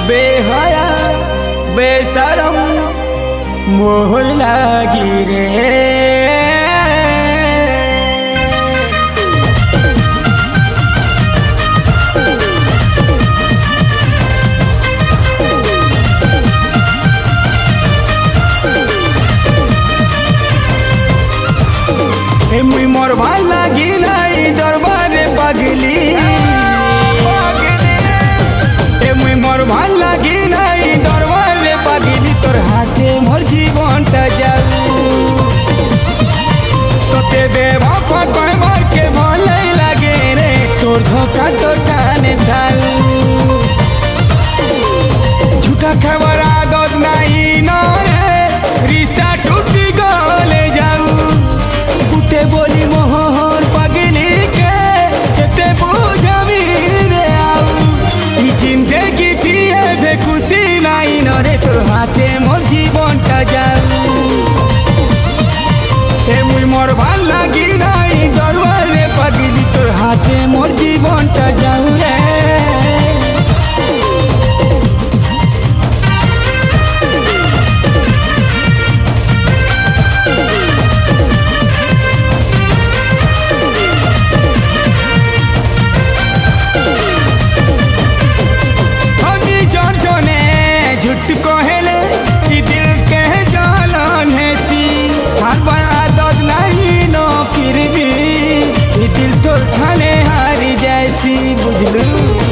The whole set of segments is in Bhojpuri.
बेहया बेशरम मोहर लागी रे। मुई मोर भाई लागी नहीं दरबारे पगली, मुई मोर भाई लागी नहीं दरबारे पगली। तोर हाथे मोर जीवनटा जाऊ तोते बेवफा कहबार के भले लागे रे। तोर धोखा तोर काने थालू झूठा खबर आदत नहीं न रिश्ता टूटी गले जाऊ। कुटे बोली मोहर पगली के केते बुझावी रे आऊ। ई जिंदगी दिए जे खुशी नहीं न रे। तोर हाथे मोर जीवनटा जाऊ मुई मोर ভাল লাগি নাই দরবারে পগলি। তোর হাতে মোর জীবনটা যাऊ রে। झूठ कहले कि दिल के जालन है सी हर बार आदत नहीं नो फिर भी दिल तो खाने हारी जैसी बुझलू।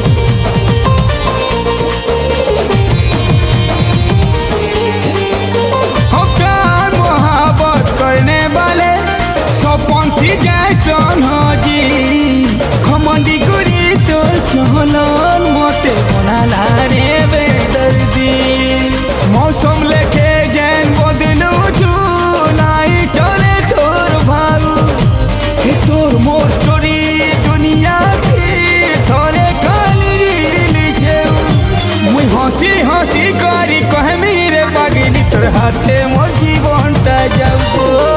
हो प्यार मोहब्बत करने वाले सब पंथी जैसन हो जी। घमंडी करी तो चलन मते बना रे बेदर्दी। मौसम लेके जैन बदलू छू नहीं चले तोर भाऊ। तोर मोर चोरी दुनिया की थोड़े खाली रील छे। मुई हंसी हंसी करी कहमी रे पगली। तोर हाथे मोर जीवनटा जाऊ।